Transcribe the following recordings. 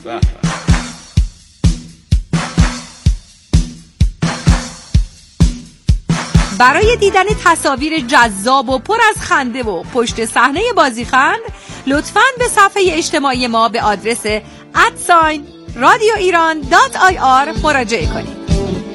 برای دیدن تصاویر جذاب و پر از خنده و پشت صحنه بازیخند لطفاً به صفحه اجتماعی ما به آدرس @radioiran.ir مراجعه کنید.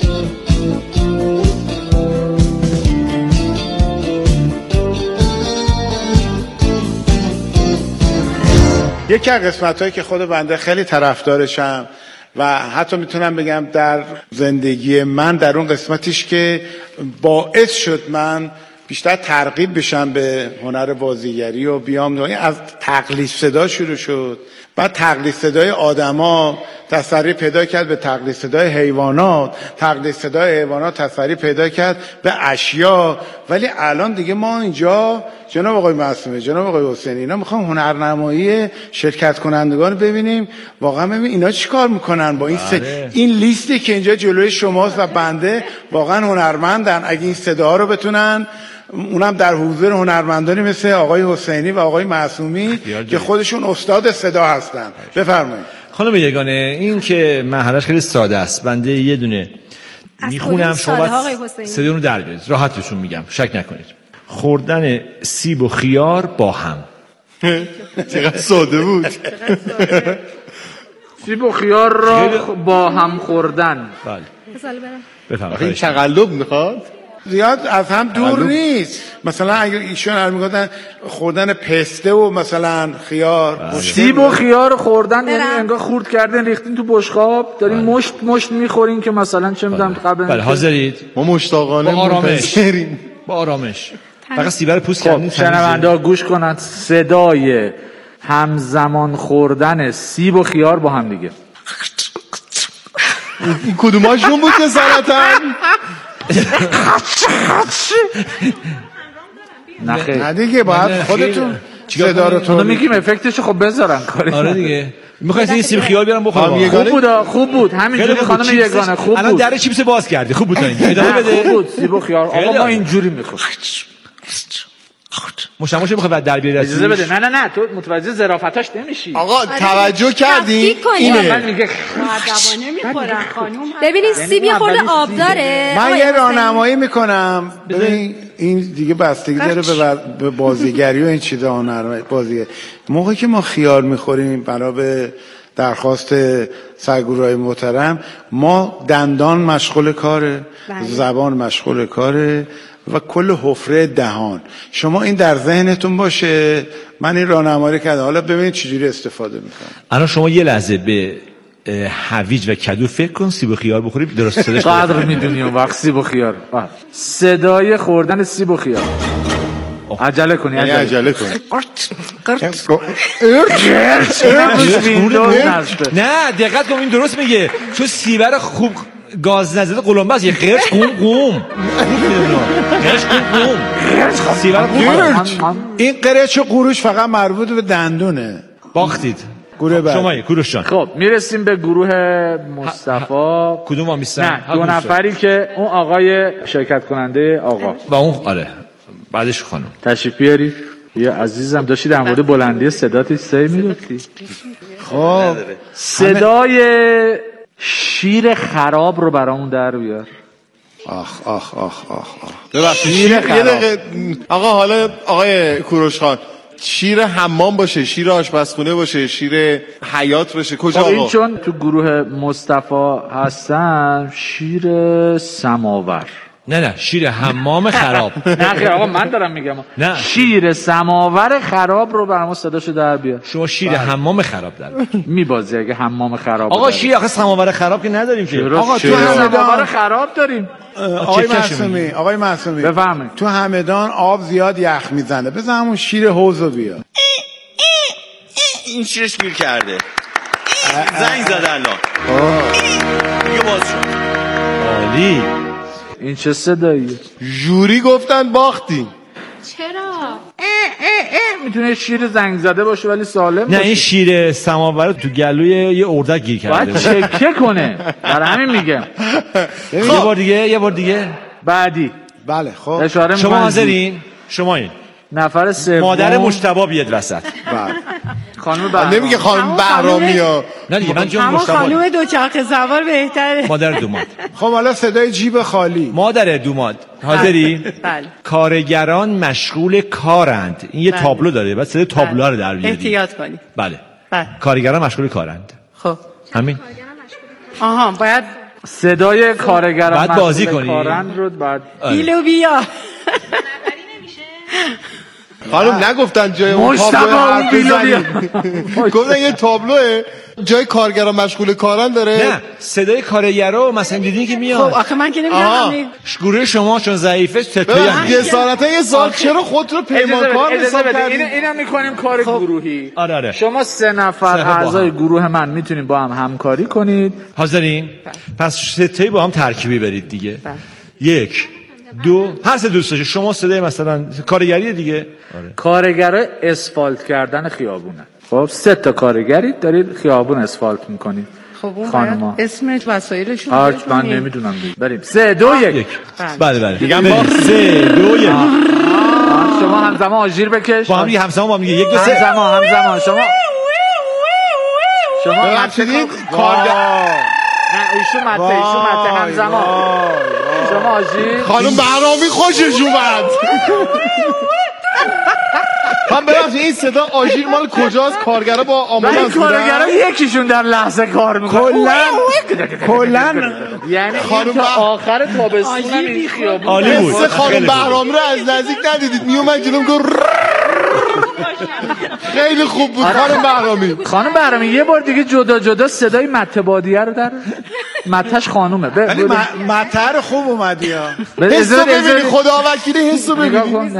یکی از قسمت‌هایی که خود بنده خیلی طرفدارشم و حتی میتونم بگم در زندگی من در اون قسمتیش که باعث شد من بیشتر ترغیب بشم به هنر بازیگری و بیام از تقلید صدا شروع شد. بعد تقلید صدای آدما تسری پیدا کرد به تقلید صدای حیوانات، تقلید صدای حیوانات تسری پیدا کرد به اشیا. ولی الان دیگه ما اینجا جناب آقای معصومی، جناب آقای حسینی، اینا میخوام هنرنمایی شرکت کنندگان ببینیم واقعا ببین اینا چیکار میکنن با این این لیستی که اینجا جلوی شماست و بنده واقعا هنرمندن. اگه این صداها رو بتونن، اونم در حضور هنرمندانی مثل آقای حسینی و آقای معصومی که خودشون استاد صدا هستن. بفرمایید. خانم یگانه، این که مرحله‌اش خیلی ساده است. بنده یه دونه میخونم شما صدا رو در بیارید. راحتشون میگم، شک نکنید. خوردن سیب و خیار با هم. چقدر ساده بود. سیب و خیار را با هم خوردن. بله. بفرمایید. این تقلب میخواد؟ زیاد از هم دور نیست. مثلا اگر ایشون میگفتن خوردن پسته و مثلا خیار، سیب و خیار خوردن یعنی انگار خورد کردن ریختین تو بشقاب دارین مشت میخورین که مثلا چه میدونم قبل. بله حاضرید؟ ما مشتاقانه با آرامش فقط سیب رو پوست کردین. شنونده گوش کنند صدای همزمان خوردن سیب و خیار با هم دیگه. این کدوماشون بود که سرطان؟ نه دیگه باید خودتون صدا رو تو میگیم افکتشو خب بذارن کاری. آره دیگه. میخواید این سیب خیار بیارم بخورم. خوب بود همینجوری خانم یگانه خوب بود. الان در چیپس باز کردی. خوب بود تا اینجا. ادامه بده. خوب بود سیب و خیار. آقا ما اینجوری میخوریم. مشموش میخواد بعد در بیاری. اجازه بده. نه تو متوجه ظرافتاش نمیشی. آقا توجه کردین؟ اینه من میگه مؤدبانه میخورن خانم. ببینید سیب یه خورده آب داره. من یه راهنمایی میکنم. ببین این دیگه بستگی داره به بازیگری و این چیزا. هنر بازیگری موقعی که ما خیار میخوریم بنا به درخواست سرگروهای محترم، ما دندان مشغول کاره، زبان مشغول کاره و کل حفره دهان. شما این در ذهنتون باشه. من این راهنمایی کردم، حالا ببینید چجوری استفاده میکنم. الان شما یه لحظه به هویج و کدو فکر کن، سیب و خیار بخورید درست صداش قدر میدونی اون وقت سیب و خیار. صدای خوردن سیب و خیار. عجله کنی. نه دقت کن این درست میگه، چون سیب رو خوب گاز نزده قلمبه است. یه قرش قوم این قرش و قروش فقط مربوط به دندونه. باختید. گروه بعد شما کوروش جان. خب میرسیم به گروه مصطفی. کدوم میستن؟ نه دو نفری که اون آقای شرکت کننده آقا و اون آره بعدش خانم تشریف بیاری. یه عزیزم داشتی در مورد بلندی صدات سعی می‌گفتی. خب صدای شیر خراب رو برامون در بیار. آخ ببخشید یه دقیقه آقا. حالا آقای کوروش خان شیر حمام باشه، شیر آشپزخونه باشه، شیر حیات باشه، کجا آقا؟ این چون تو گروه مصطفی هستن شیر سماور. نه شیر حمام خراب. نه خیر آقا من دارم میگم. نه شیر سماور خراب رو برام صداشو در بیار. شما شیر حمام خراب در میبازی اگه حمام خراب. آقا شیر آخه سماور خراب که نداریم که. آقا تو سماور خراب داریم. آقای معصومی بفهمید تو همدان آب زیاد یخ میزنه. بزن همون شیر حوضو بیا. این شیرش گیر کرده. زنگ زده الان. دیگه باز شد. عالی. این چه صداییه؟ جوری گفتن باختیم. چرا؟ میتونه شیر زنگ زده باشه ولی سالم باشه. نه این شیر سماور تو گلوی یه اردک گیر کرده. باید چکه کنه. برای همین میگم. یه بار دیگه. بعدی. بله خب. شما حاضرین؟ شما این نفر سوم مادر مجتبی بیاد وسط. بله. خانم بهرامی نمیگه خانم بهرامی ها. نه دیگه من جون اما مشتاق خانم دوچرخه سوار بهتره. مادر دوماد. خب حالا صدای جیب خالی. مادر دوماد حاضری؟ بله. کارگران مشغول کارند. این یه تابلو داره، بعد صدای تابلو رو در بیاری. احتیاط کنی. بله. بله. کارگران مشغول کارند. خب همین. آها باید صدای کارگران بعد بازی کنی. کارند رو بعد بیلو بیا. خانم نگفتن جای اون تابلو حرف بزنید. گفتن یه تابلوه جای کارگران مشغول کارن داره. نه صدای کارگرا مثلا دیدین که میاد. خب آخه من که نمیدونم. گروه شما چون ضعیفه ستایی جسارتا یه سال چرا خود رو پیمانکار حساب کردید؟ اینا میکنیم کار گروهی. آره. شما 3 نفر اعضای گروه من میتونید با هم همکاری کنید. حاضرین؟ پس ستایی با هم ترکیبی برید دیگه. 1 2 هر سه دوست داشته. شما صدای مثلا کارگری دیگه. آره. کارگرای اسفالت کردن خیابونه. خب 3 تا کارگری دارید خیابون اسفالت میکنید. خب اون باید اسم وسایلشون من نمیدونم دیگه. بریم 3 2 1. بله دیگه با 3 2 1. شما همزمان آژیر بکش. با هم دیگه همزمان با هم دیگه 1 2 3 همزمان شما ببخشید کارگر نه ایشون مته همزمان شما آژیر. خانم بهرامی خوشش اومد. هم ببخشید این صدا آژیر مال کجاست؟ کارگرا با آمبولانس بودن؟ کارگرا یکیشون در لحظه کار میکنه کلا یعنی خانم تا آخر تابستون این خیابون عالی بود. خانم بهرامی رو از نزدیک ندیدید؟ میومد جلوم گفت خیلی خوب بود. خانم بهرامی یه بار دیگه جدا صدای مته بادیه رو در متش خانومه. ولی مته خوب اومدی ها. حسو ببینی خدا وکیلی حسو ببینی.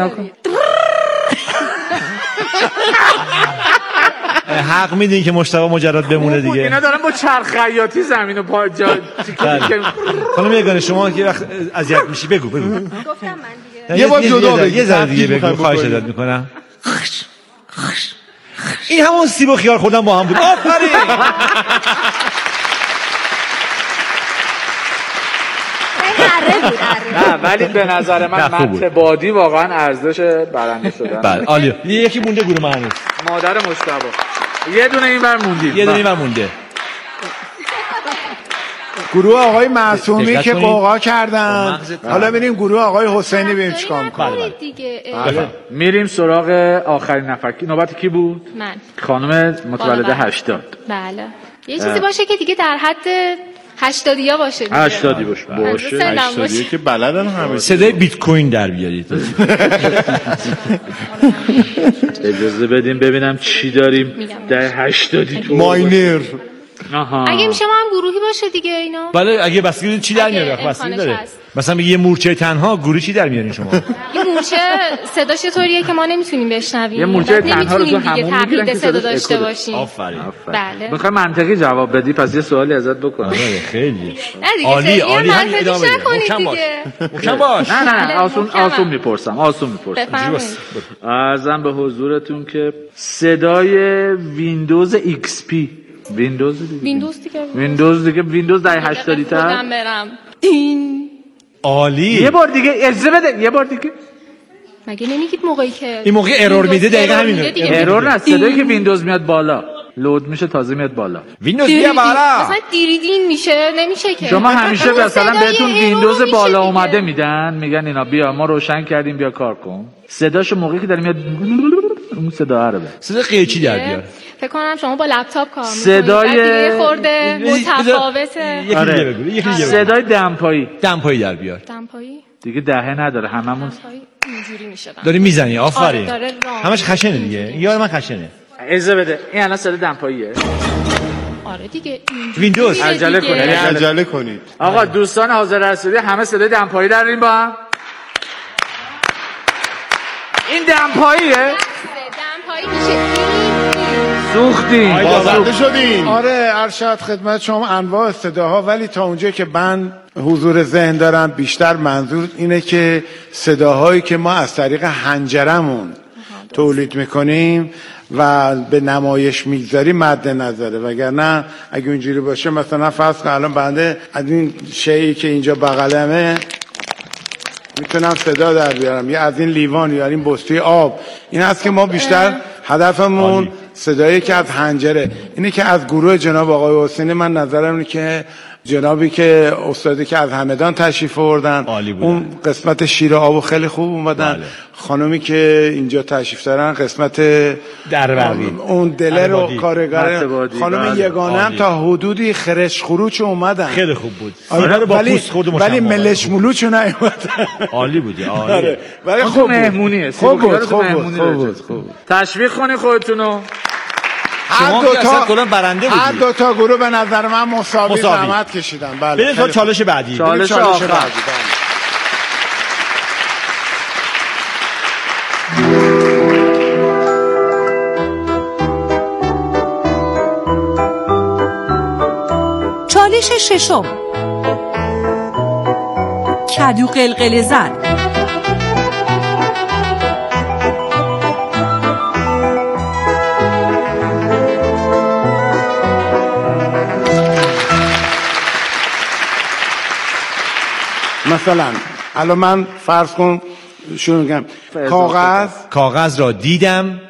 حق میدین که مشتبه مجرد بمونه دیگه. اینا دارن با چرخ خیاطی زمینو پا جا خانم یگانه شما که وقت اذیت میشی بگو گفتم من دیگه یه بار جدا بگو. یه ذره دیگه بگو. خواهش ازت میکنم. این همون سیب و خیار خوردن با هم بود. آفرین. نه ولی به نظر من متبادی واقعا ارزش برنده شدن. بله عالیه. یکی مونده گروه من هنوز. مادر مجتبی یه دونه اینور مونده. گروه آقای معصومی که قوقا کردن. حالا بریم گروه آقای حسینی ببینیم چیکار می‌کنه. میریم سراغ آخرین نفر. نوبت کی بود؟ من. خانم متولد 80. بله. یه چیزی باشه که دیگه در حد 80 باشه دیگه. 80 باشه. 80 که بلدن همه. صدای بیت کوین در بیارید. اجازه بدیم ببینم چی داریم در 80 تو. ماینر. اگه میشه ما هم گروهی باشه دیگه اینا. بله اگه بسیاری چی در میاره؟ بسیاری داره. مثلا میگه یه مورچه تنها گروهی چی در میارین شما؟ یه مورچه صداش طوریه که ما نمیتونیم بشنویم. یه مورچه تنها رو تو همون میگیرن که صدا داشته باشیم. آفرین. بله. میخوام منطقی جواب بدی پس یه سوالی ازت بکنم. خیلی. عالی همین ادامه بده. محکم باش. نه آسون میپرسم. عرضم به حضورتون که صدای ویندوز ایکس پی ویندوز دیگه ویندوز در 80 تا برم دین. عالی. یه بار دیگه اجازه بده. یه بار دیگه مگه نمیگید موقعی که این موقع ارور میده دقیقاً همینه. ارور نه صدایی که ویندوز میاد بالا لود میشه تازه میاد بالا. ویندوز بیا بالا. مثلا دیریدین میشه نمیشه که. شما همیشه مثلا بهتون ویندوز بالا اومده میدن میگن اینا بیا ما روشن کردیم بیا کار کن. صداشو موقعی که داره میاد اون صدا عربه. صدا قیچی در بیار. فکر کنم شما با لپتاپ کار میکنید. صدای خورده متفاوته. یکی دیگه بگو. صدای دمپایی در بیار. دمپایی دیگه دهه نداره هممون اینجوری میشه. داری میزنی آفرین. همش خشنه دیگه. یار من خشنه. اجازه بده. این الان صدای دمپاییه. آره دیگه ویندوز عجله کنید. آقا دوستان حاضر هستید همه صدای دمپایی داریم با هم. این دمپاییه؟ دمپایی میشه. سوختین بازنده شدین. آره ارشد خدمت شما انواع صداها ولی تا اونجا که من حضور ذهن دارم بیشتر منظور اینه که صداهایی که ما از طریق حنجرمون تولید میکنیم و به نمایش میگذاریم مد نظره. وگرنه اگه اونجوری باشه مثلا فرض کن الان بنده از این شیئی که اینجا بغلمه میتونم صدا در بیارم یا از این لیوان یا این بطری آب. این هست که ما بیشتر هدفمون صدایی که از حنجره. اینی که از گروه جناب آقای حسینی، من نظرم اینه که جنابی که استادی که از همدان تشریف آوردن اون قسمت شیر آبو خیلی خوب اومدن. بله. خانومی که اینجا تشریف دارن قسمت دربقی اون دلر و کارگر خانم یگانه هم تا حدودی خرش خروچ اومدن. خیلی خوب بود. ولی ملش ملوچ نیومد. عالی بود. عالی. ولی خوب مهمونیه. خوب بود. تشویق کنید خودتونو. هر دو تا گروه به نظر من مساوی زحمت کشیدن. بله. بریم تا چالش بعدی. چالش آخر. چالش ششم، کدو قلقل زن. مثلا الان من فرض کن شروع میگم کاغذ را دیدم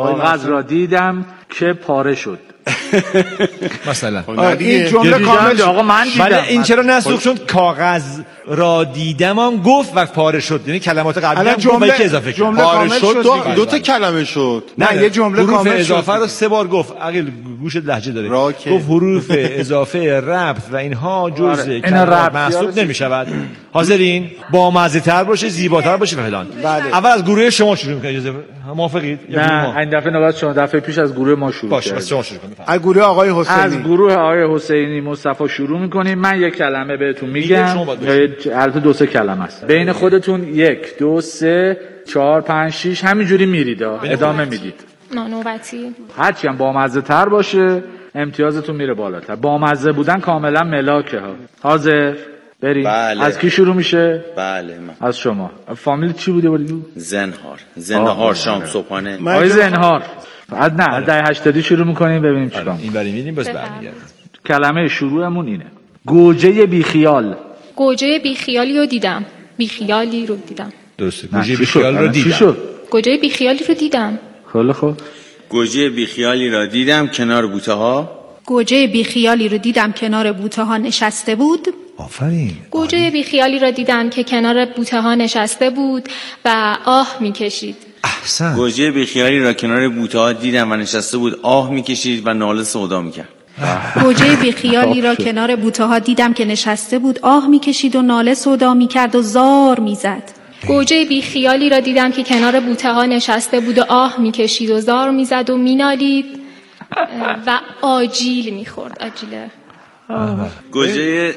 که پاره شد. مثلا این جمله کامل آقا من دیدم. ولی این چرا نسوخ؟ چون کاغذ را دیدم هم گفت و پاره شد، یعنی کلمات قبلی هم گفت که اضافه کرد. پاره شد دو تا کلمه شد. نه یه جمله کامل اضافه رو 3 بار گفت. عقیل گوشت لهجه داره. گفت حروف اضافه ربط و اینها جزء کلمات محسوب نمیشود. حاضرین؟ با مزه تر باشه، زیباتر باشه فلان. اول از گروه شما شروع می‌کنید. اجازه موافقید؟ نه این دفعه نوبت شما. دفعه پیش از گروه ما شروع باشه. بس شما شروع کنید. از گروه آقای حسینی. از گروه آقای حسینی مصطفی شروع می‌کنیم. من یک کلمه بهتون میگم. البته 2-3 کلمه است. بین خودتون 1 2 3 4 5 6 همینجوری میرید. ادامه میدید. نوبتی. هرچی هم بامزه تر باشه امتیازتون میره بالاتر. بامزه بودن کاملا ملاکه ها. حاضر؟ بریم. بله. از کی شروع میشه؟ بله من. از شما. فامیل چی بوده بودی؟ زنهار شام صبحانه. آقای زنهار. نه از دهه 80 شروع میکنیم ببینیم چیکار. این بریم میدیم باز برمیگردیم. کلمه شروعمون اینه. گوجه بیخیال. گوجه بیخیالی رو دیدم. بیخیالی رو دیدم. درسته. گوجه بیخیال رو دیدم. گوجه بیخیالی رو دیدم. خیلی خوب. گوجه بیخیالی را دیدم کنار بوته‌ها. گوجه بیخیالی رو دیدم کنار بوته‌ها نشسته بود. آفرین. گوجه بیخیالی را دیدم که کنار بوته‌ها نشسته بود و آه میکشید. احسن. گوجه بیخیالی را کنار بوته‌ها دیدم و نشسته بود، آه میکشید و ناله صدا میکرد. گوجه بیخیالی را کنار بوته‌ها دیدم که نشسته بود، آه میکشید و ناله صدا میکرد و زار میزد. گوجه بیخیالی را دیدم که کنار بوته‌ها نشسته بود و آه میکشید و زار میزد و مینالید و آجیل میخورد. آجیله. گوجه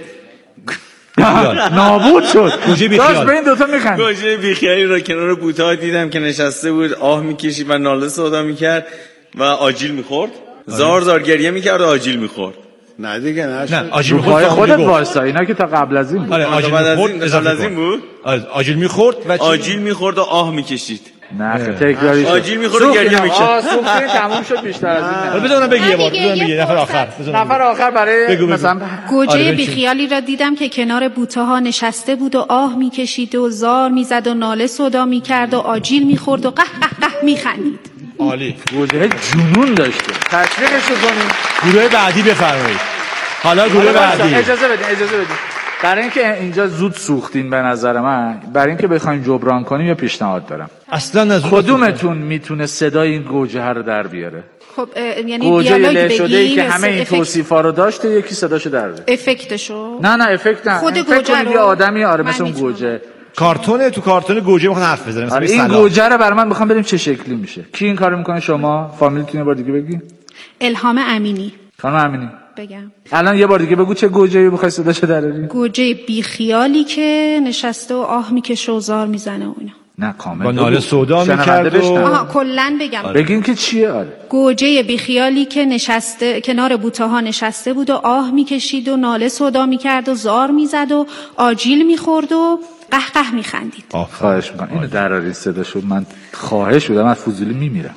نابود شد. گوجه بیخیال. به این دوتا میخند. گوجه بیخیالی را کنار بوته‌ها دیدم که نشسته بود، آه میکشید و ناله صدا میکرد و آجیل میخورد. زار گریه میکرد و آجیل میخورد. نه دیگه نه آجیل میخورد. خودت واسه اینا که تا قبل از این بود. آره آجیل میخورد. قبل از این بود. آجیل میخورد و آجیل میخورد و آه میکشید. نه تکراریش. آجیل میخورد و گریه میکرد. سوختین تموم شد بیشتر از این. حالا بذار بگی یه بار. نفر آخر برای مثلا گوجه بیخیالی را دیدم که کنار بوته‌ها نشسته بود و آه میکشید و زار میزد و ناله صدا میکرد و آجیل میخورد و قه قه قه میخندید. عالی. گوجه جنون داشته. تشویقش کنیم. گروه بعدی بفرمایید. حالا گروه بعدی. اجازه بدین. برای اینکه اینجا زود سوختین به نظر من، برای اینکه بخوایم جبران کنیم یا پیشنهاد دارم. اصلا از کدومتون میتونه صدای این گوجه رو در بیاره؟ خب یعنی گوجه له شده ای که همه این توصیفا رو داشته، یکی صداشو در بیاره. افکتشو؟ نه افکت نه. خود گوجه رو. یه آدمی مثل اون گوجه. تو کارتون گوجه میخواد حرف بزنه مثلا این گوجه رو برای من میخوام ببینیم چه شکلی میشه. کی این کارو میکنه؟ شما فامیلتون یه بار دیگه بگی. الهام امینی. خانم امینی بگم. الان یه بار دیگه بگو چه گوجه‌ای می‌خوای صداشو دراری؟ گوجه بیخیالی که نشسته و آه میکشه و زار میزنه و اینا. نه کامل با ناله سودا میکرد و کلا بگم. بگین که چیه؟ آره. گوجه بیخیالی که نشسته کنار بوته‌ها نشسته بود و آه میکشید و ناله سودا میکرد و زار میزد و آجیل میخورد و قهقه میخندید. خواهش میکنم اینو دراری صداشو. من خواهش بودم از فضولی میمیرم.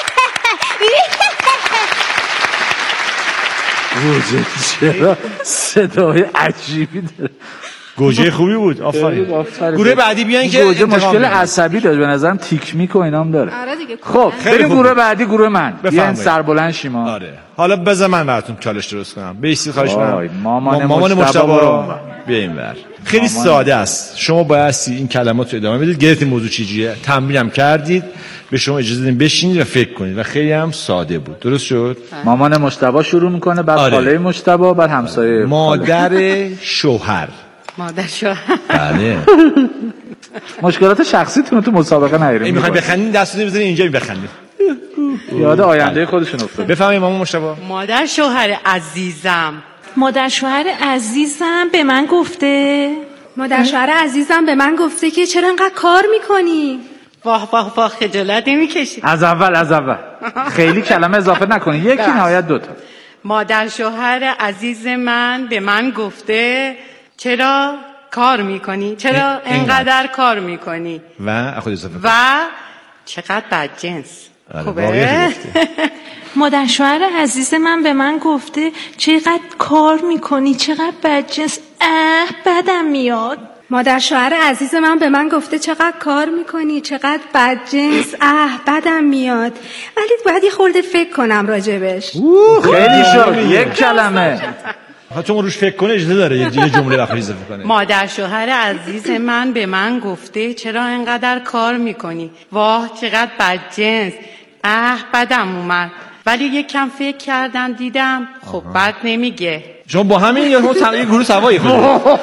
گوجه چرا صدای عجیبی داره. گوجه خوبی بود. آفرین. گروه بعدی بیاین که گوجه مشکل عصبی داره، به نظرم تیک میک و اینام داره. آره دیگه. خب بریم گروه بعدی، گروه من. بیاین سربلند شیما. آره. حالا بذار من براتون چالش درست کنم. بیستی خواهش می‌کنم. مامان مجتبی رو بیاین بر. خیلی ساده است. شما بایستی این کلمات رو ادامه بدید. گرفتین موضوع چیه؟ تمرینم کردید. به شما اجازه بدیم بشینید و فکر کنید و خیلی هم ساده بود. درست شد؟ مامان مجتبی شروع میکنه، بعد خاله مجتبی، بعد همسایه. مادر شوهر. مادر شوهر. بله. مشکلات شخصیتون تو مسابقه نیاریم. میخواین بخندین دستتون بزنین اینجا بخندید. یاد آینده خودشون افتاد. بفهمید مامان مجتبی. مادر شوهر عزیزم. مادر شوهر عزیزم به من گفته. مادر شوهر عزیزم به من گفته که چرا انقدر کار میکنی؟ واه واه واه، خجالت نمیکشی؟ از اول خیلی کلمه اضافه نکنی، یکی نهایت دوتا. مادر شوهر عزیز من به من گفته چرا کار میکنی؟ چرا انقدر کار میکنی؟ و خود اضافه و چقدر بدجنس. خوبه؟ مادر شوهر عزیز من به من گفته چقدر کار میکنی، چقدر بدجنس، بدم میاد. مادر شوهر عزیز من به من گفته چقدر کار میکنی، چقدر بدجنس، بدم میاد. ولی باید یه خورده فکر کنم راجبش. خیلی شد یک کلمه. چون روش فکر کنه اجازه داره یه جمله بخواد اضافه کنه. مادر شوهر عزیز من به من گفته چرا اینقدر کار میکنی، واه چقدر بدجنس، بدم اومد. ولی یک کم فکر کردم دیدم خب بد نمیگه. شما با همین یا شما تغییر گروه سوایی خودید؟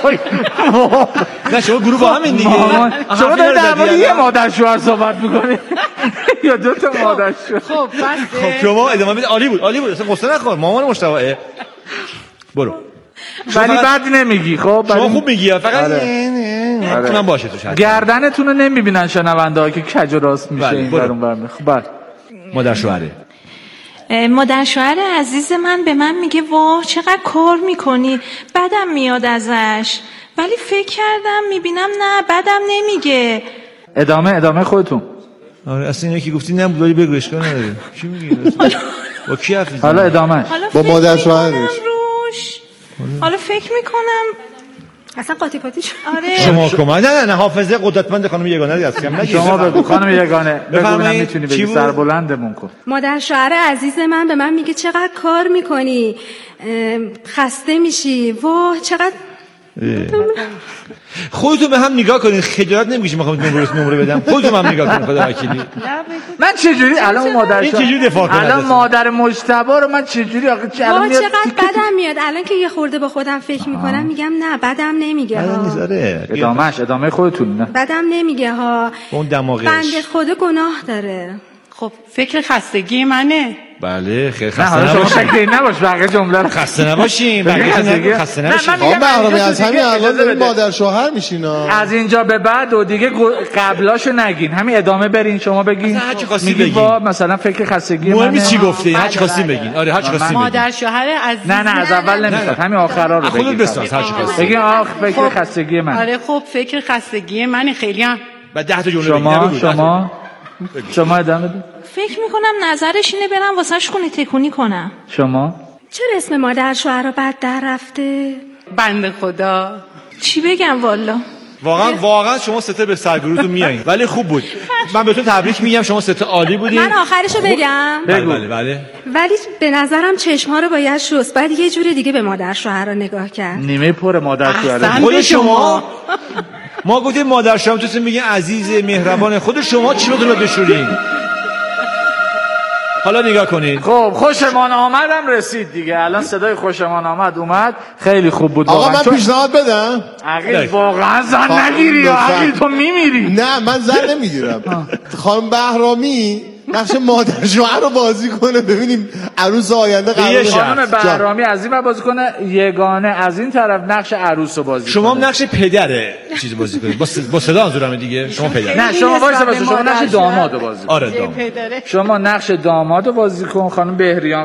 نه شما گروه با همین دیگه. شما دارید در مورد یه مادر شوهر صحبت میکنید یا دو تا مادر شوهر؟ خب بسه. خب شما ادامه بدید. عالی بود اصلا قصه نخور. مامان مجتبی برو. ولی بعد نمیگی. خب شما خوب میگی فقط من باشه توش. گردنتون رو نمیبینن شنونده‌ها که کج و راست میشه این برون برمی. خب مادر شوهره. مادر شوهر عزیز من به من میگه واه چقدر کار میکنی، بدم میاد ازش. ولی فکر کردم میبینم نه بدم نمیگه. ادامه خودتون. آره اصلا یکی گفتی نبود ولی بگو اشکال نداره. چی میگی؟ با کی حرف میزنی؟ حالا ادامه. با مادر شوهرش. حالا فکر میکنم اصلا قاطی پاتی شد. آره شما کمک نه حافظه قدرتمند خانم یگانه دیگه اصلا نگید. شما بگو خانم یگانه ببینم میتونی بگی سربلندمون کن. مادر شوهر عزیز من به من میگه چقدر کار میکنی، خسته میشی، واه چقدر. خودتون به هم نگاه کنید، خجالت نمیکشید میخوام نمره بدم. خودتون به هم نگاه کنید خدا وکیلی. من چجوری الان مادر این چجوری دفاع کنم؟ الان مادر مجتبی رو من چجوری آخه چقدر بدم میاد. الان که یه خورده با خودم فکر میکنم میگم نه بدم نمیگه ها. ادامه خودتون. نه بدم نمیگه ها. اون دماغش بنده خدا گناه داره. خب فکر خستگی منه. بله خیلی خسته نباشین. شما شکلی نباش بقیه جمله رو خسته نباشین. بقیه خسته نباشین. آقا بهرامی از همین الان دارین مادر شوهر میشین. از اینجا به بعد و دیگه قبلاشو نگین، همین ادامه برین. شما بگین هر چی خواستین بگین. مثلا فکر خستگی منه. مهم چی گفتین؟ هر چی خواستین بگین. آره هر چی خواستین بگین. مادر شوهر عزیز. نه از اول نمیاد، همین آخرا رو بگین. خودت بساز هر چی خواستین. بگین فکر خستگی من. آره خب فکر خستگی من خیلی هم. بعد 10 تا جمله بگین. شما ادامه بدید. فکر میکنم نظرش اینه برم واسش خونه تکونی کنم. شما چرا اسم مادر شوهر رو بد در رفته؟ بنده خدا چی بگم والا. واقعا شما سه تا به سرگروهتون میایین ولی خوب بود. من بهتون تبریک میگم، شما سه تا عالی بودین. من آخرشو بگم. بله. ولی به نظرم چشم‌ها رو باید شست، بعد یه جوری دیگه به مادر شوهر رو نگاه کرد. نیمه پر مادر شوهر. خود شما ما گفتیم مادر شوهر تو میگین عزیز مهربان، خود شما چی رو بشورین؟ حالا نگاه کنید. خب خوشمان آمدم رسید دیگه. الان صدای خوشمان آمد اومد. خیلی خوب بود. آقا من پیشنهاد بدم. عقیل واقعا زن نگیری یا عقیل تو میمیری؟ نه من زن نمیگیرم. خانم بهرامی نقش مادر شوهر رو بازی کنه، ببینیم عروس آینده قراره. خانم بهرامی از این بازی کنه، یگانه از این طرف نقش عروس رو بازی کنه. شما نقش پدره چیز بازی کنید. با صدا منظورم دیگه. شما پدر. نه شما وایسا شما نقش داماد رو بازی کن. آره داماد. شما نقش داماد رو بازی کن. خانم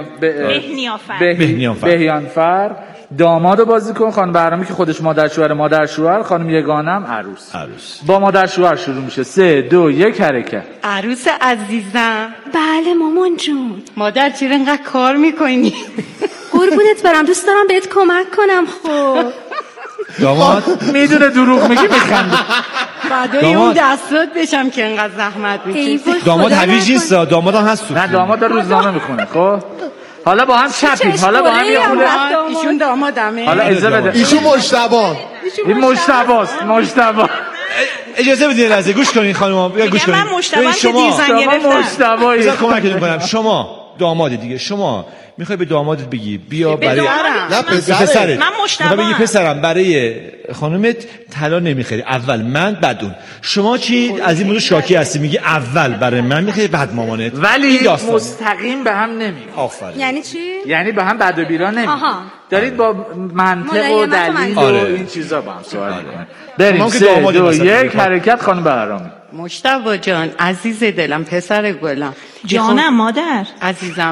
بهیانفر داماد رو بازی کن. خانم بهرامی که خودش مادر شوهر، خانم یگانم عروس. با مادر شوهر شروع میشه. 3 2 1 حرکت. عروس عزیزم. بله مامان جون. مادر چرا اینقدر کار میکنی؟ قربونت برم، دوست دارم بهت کمک کنم. خب داماد میدونه دروغ میگی میخنده. بعدای اون دستات بشم که انقدر زحمت میکشی. داماد هویج نیست، داماد هم هست. نه داماد داره روزنامه میخونه. خب حالا با هم چپیم، حالا با هم یه خورده. ایشون دامادمه. حالا اجازه بده. ایشون مجتبی. این مجتباست. مجتبی. اجازه بدید یه لحظه گوش کنین خانم. گوش کنین. من مجتبی که دیزن گرفتم. مجتبی. کمکتون کنم. شما داماد دیگه، شما میخوای به دامادت بگی بیا برای نه پسرت. من مجتبی بگی پسرم برای خانومت طلا نمیخری، اول من بعد اون. شما چی از این موضوع شاکی هستی؟ میگی اول برای من میخری بعد مامانت. ولی مستقیم به هم نمیگی. آفرین. یعنی چی؟ یعنی به هم بد و بیرا نمیگی. دارید با منطق و دلیل و این چیزا با هم صحبت میکنید. بریم 3 2 1 حرکت. خانم بهرامی. مجتبی جان عزیز دلم، پسر گلم، جانم مادر عزیزم،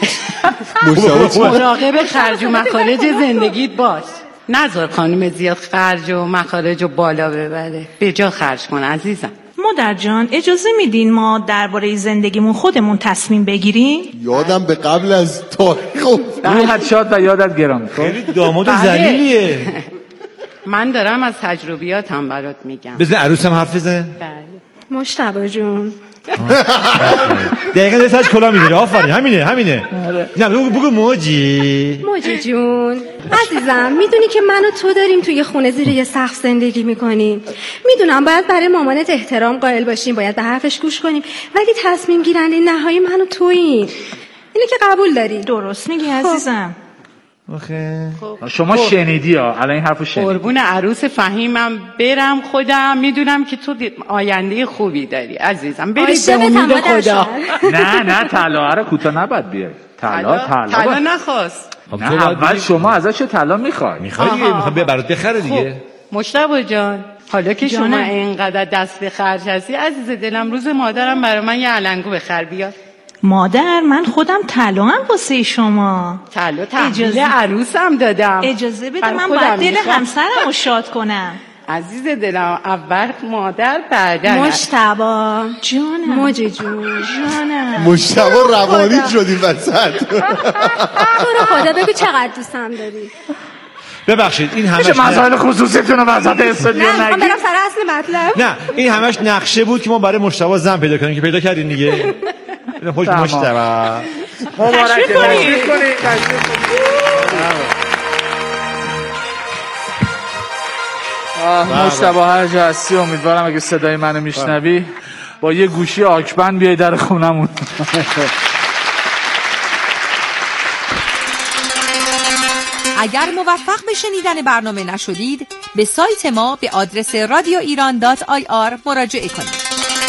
مراقب خرج و مخارج زندگیت باش. نذار خانم زیاد خرج و مخارج رو بالا ببره، به جا خرج کن عزیزم. مادر جان اجازه میدین ما درباره زندگیمون خودمون تصمیم بگیریم؟ یادم به قبل از تاریخ روحت شاد و یادت گرامی. خیلی داماد ذلیلیه. من دارم از تجربیاتم برات میگم. بزن عروسم حرف بزن. مجتبی جون دقیقاً دستش کلا میگیره. آفرین همینه. نه بگو موجی جون عزیزم، میدونی که من و تو داریم توی خونه زیر یه سقف زندگی میکنیم. میدونم باید برای مامانت احترام قائل باشیم، باید به حرفش گوش کنیم، ولی تصمیم گیرنده نهایی من و توییم. اینو که قبول داری؟ درست میگی عزیزم. آخه شما شنیدی ها، الان این حرفو شنیدی. قربون عروس فهیمم برم، خودم میدونم که تو آینده خوبی داری عزیزم. برید به امید خدا. نه طلا رو کوتاه نباید بیای. طلا نخواست. نه اول شما ازش طلا میخوای دیگه برات بخره دیگه. مجتبی جان حالا که شما اینقدر دست به خرج هستی عزیز دلم، روز مادرم برای من یه علنگو بخر بیار. مادر من خودم طلا هم واسه شما. طلا تحویل عروسم دادم. اجازه بده من باید دل همسرم رو شاد کنم. عزیز دلم اول مادر بعدن مجتبی جانم. موجی جون جانم. مجتبی روانی شدیم وسط. تو رو خدا بگو چقدر دوستم داری. ببخشید این همش مسائل خصوصیتون رو وسط استودیو نگید. نه برم سر اصل مطلب. نه این همش نقشه بود که ما برای مجتبی زن پیدا کنیم که پیدا کردین دیگه. خوش مجتبی مبارک کنید. مجتبی هر جا هستی امیدوارم اگه صدای منو میشنوی با یه گوشی آکبند بیای در خونمون. اگر موفق به شنیدن برنامه نشدید به سایت ما به آدرس radioiran.ir مراجعه کنید.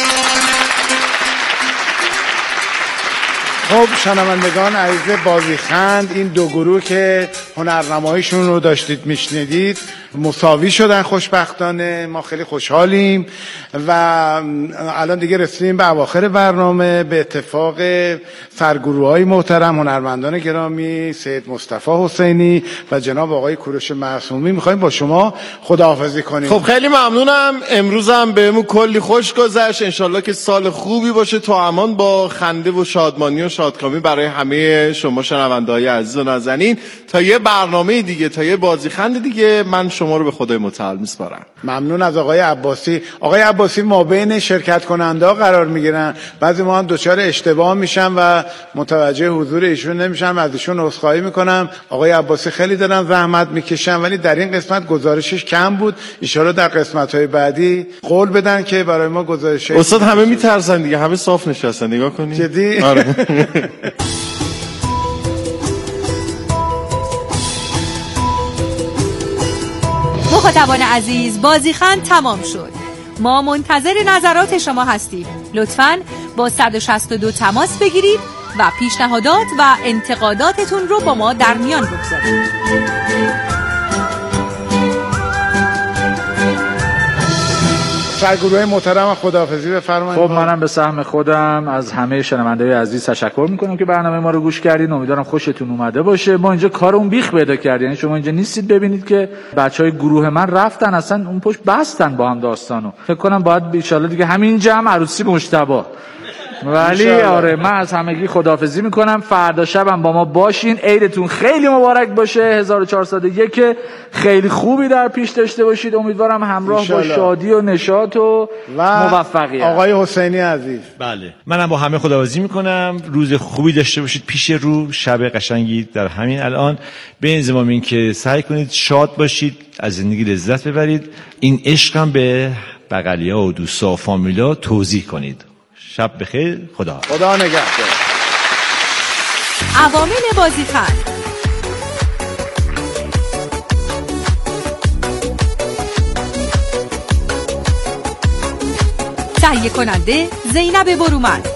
خب شنوندگان عزیز بازیخند، این دو گروه که هنرنماییشون رو داشتید میشنیدید مساوی شدن خوشبختانه. ما خیلی خوشحالیم و الان دیگه رسیدیم به اواخر برنامه. به اتفاق سرگروه‌های محترم هنرمندان گرامی سید مصطفی حسینی و جناب آقای کوروش معصومی میخوایم با شما خداحافظی کنیم. خب خیلی ممنونم. امروزم بهمون کلی خوش گذشت. انشالله که سال خوبی باشه تا امان با خنده و شادمانی و شادکامی برای همه شما شنونده‌های عزیز و نازنین. تا یه برنامه دیگه، تا یه بازیخند دیگه، من شما رو به خدای متعال میسپارم. ممنون از آقای عباسی. آقای عباسی ما بین شرکت کننده ها قرار میگیرن، بعضی ما هم دچار اشتباه میشن و متوجه حضور ایشون نمیشن. از ایشون عذرخواهی میکنم. آقای عباسی خیلی دارن زحمت میکشن ولی در این قسمت گزارشش کم بود. ان شاء الله در قسمت‌های بعدی قول بدن که برای ما گزارش. استاد همه میترسن دیگه، همه صاف نشستن. نگاه کنید. جدی؟ آره. مخاطبان عزیز، بازیخند تمام شد. ما منتظر نظرات شما هستیم. لطفاً با 162 تماس بگیرید و پیشنهادات و انتقاداتتون رو با ما در میان بگذارید. سرگروه محترم خداحافظی بفرمایید. خب منم به سهم خودم از همه شنونده‌های عزیز تشکر میکنم که برنامه ما رو گوش کردین. امیدوارم خوشتون اومده باشه. ما اینجا کارون بیخ پیدا کرد، یعنی شما اینجا نیستید ببینید که بچهای گروه من رفتن اصلا اون پشت بستن با هم داستانو. فکر کنم باید ان شاءالله دیگه همین جمع عروسی مجتبی ولی آره من از همگی خداحافظی میکنم. فردا شبم با ما باشین. عیدتون خیلی مبارک باشه. 1401 خیلی خوبی در پیش داشته باشید. امیدوارم همراه با شادی و نشاط و موفقیت. آقای حسینی عزیز، بله منم با همه خداحافظی میکنم. روز خوبی داشته باشید پیش رو. شب قشنگی در همین الان. به انضمام این که سعی کنید شاد باشید، از زندگی لذت ببرید. این عشق هم به بغلیا و دوستا و فامیلا توضیح کنید. شب بخیر. خدا نگهدار. عوامل بازیخند. تهیه کننده زینب برومند.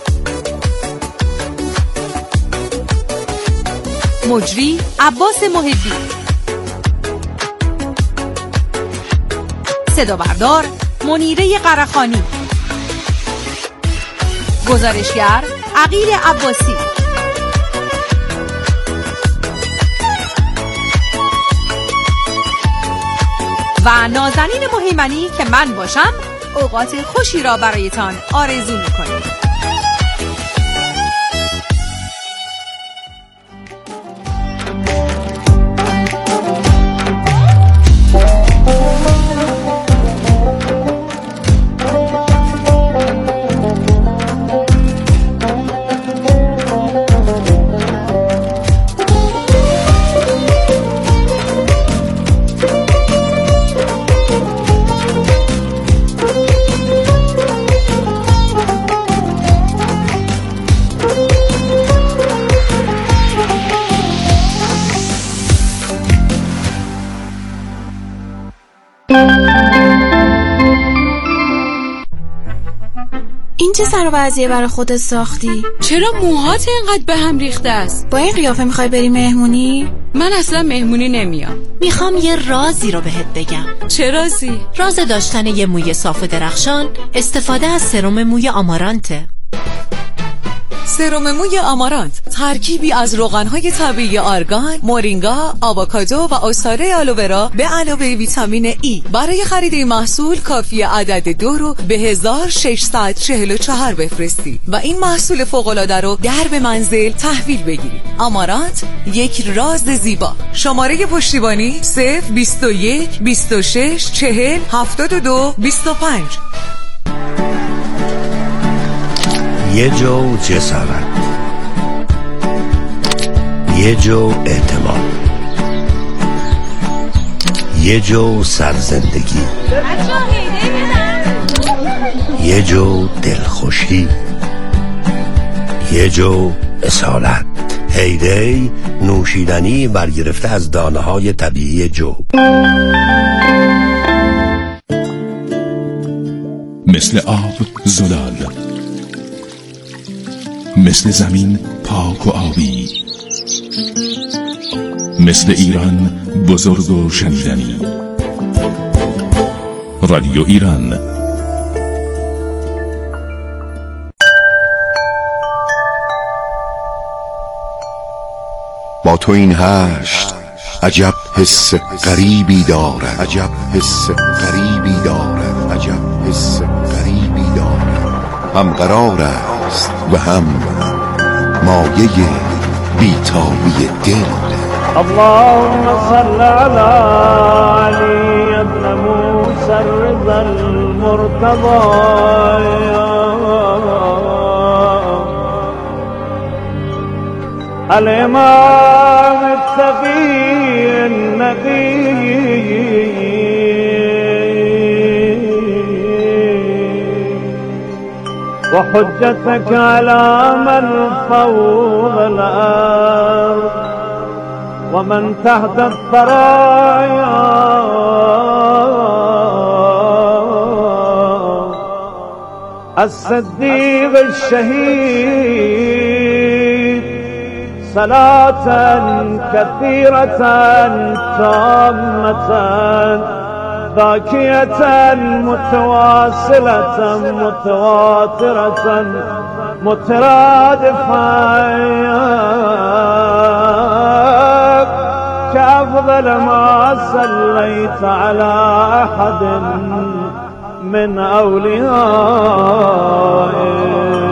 مجری عباس محبی. صدا بردار منیره قرخانی. گزارشگر عقیل عباسی. و نازنین مهیمنی که من باشم اوقات خوشی را برایتان آرزو می‌کنیم. این چه سر و وضعیه برای خودت ساختی؟ چرا موهات اینقدر به هم ریخته است؟ با این قیافه میخوای بری مهمونی؟ من اصلا مهمونی نمیام. میخوام یه رازی رو بهت بگم. چه رازی؟ راز داشتن یه موی صاف و درخشان. استفاده از سرم موی آمارانته. سرم موی آمارانت ترکیبی از روغن‌های طبیعی آرگان، مورینگا، آووکادو و عصاره آلوورا به علاوه ویتامین ای. برای خرید این محصول کافی عدد 2 رو به 1644 بفرستی و این محصول فوق‌العاده رو در به منزل تحویل بگیرید. آمارانت، یک راز زیبا. شماره پشتیبانی 021 26 40 72 25. یه جو جسارت، یه جو اعتماد، یه جو سرزندگی، یه جو دلخوشی، یه جو اصالت. هیدی نوشیدنی برگرفته از دانه های طبیعی جو. مثل آب زلال، مثل زمین پاک و آبی، مثل ایران بزرگ و شنیدنی. رادیو ایران. با تو این هشت عجب حس غریبی دارد، عجب حس غریبی دارد، عجب حس غریبی دارد. هم قرار است و هم مایه بیتابی دل. اللهم صل على علي ابن موسى الرضا المرتضى الإمام التقي النقي وحجتك على من فوق الأرض ومن تحت الثرايا الصديق الشهيد صلاة كثيرة تامة باكية متواصلة متواترة مترادفة كأفضل ما صليت على أحد من أوليائك